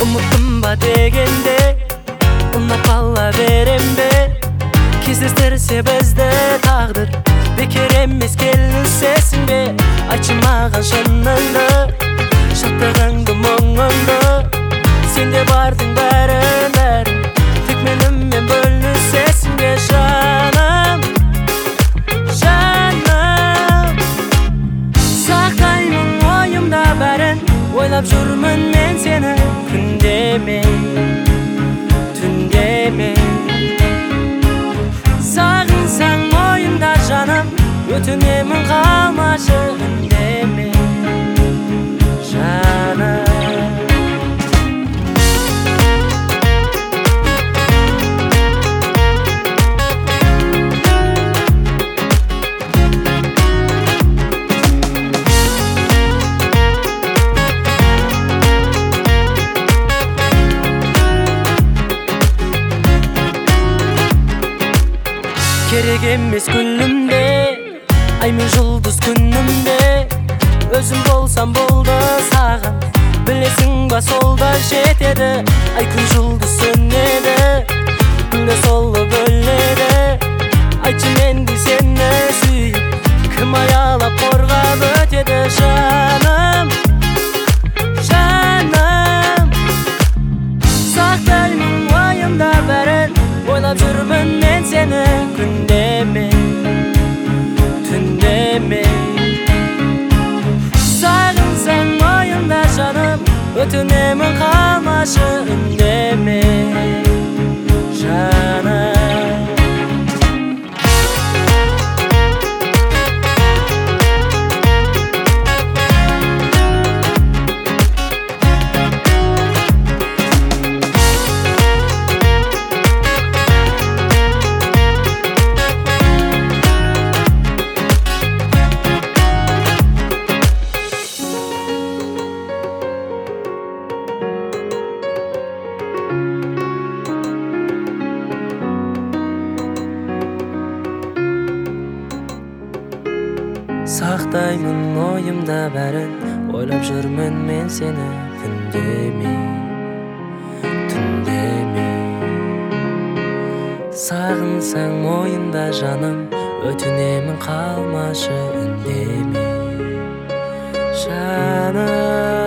Unuttun ba degende unutap ала берем бе? Кездестірсе бізді тағдыр, бекер емес келінсесің бе? Айтшы маған шыныңды, шаттығыңды, мұңыңды. Сенде бардың бәрін, тек менімен бөлінсесің бе? Жаным, жаным, сақтаймын ойымда бәрін, ойлап жүрмін мен сені күндемей, түндемей. Сағынсаң ойымда жаным, өтінемін қалмашы үндеме, жаным. Керек емес күнімде, ай мен жұлдыз күнімде, өзім болсам болды саған. Білесің ба солда жетеді, ай күн жұлдыз сөнеді, күнде солы бөледі. Айтшы менде сені сүйіп, кім аялап қорғап өтеді? Жаным, жаным, сақтаймын ойымда бәрін, ойлап жүрмін мен сені күндеме, түндеме. Сағынсаң ойымда жаным, өтінемін қалмашы үндеме, жаным. Сақтаймын ойымда бәрін, ойлап жүрмін мен сені күндеме, түндеме. Сағынсаң ойымда жаным, өтінемін қалмашы үндеме, жаным.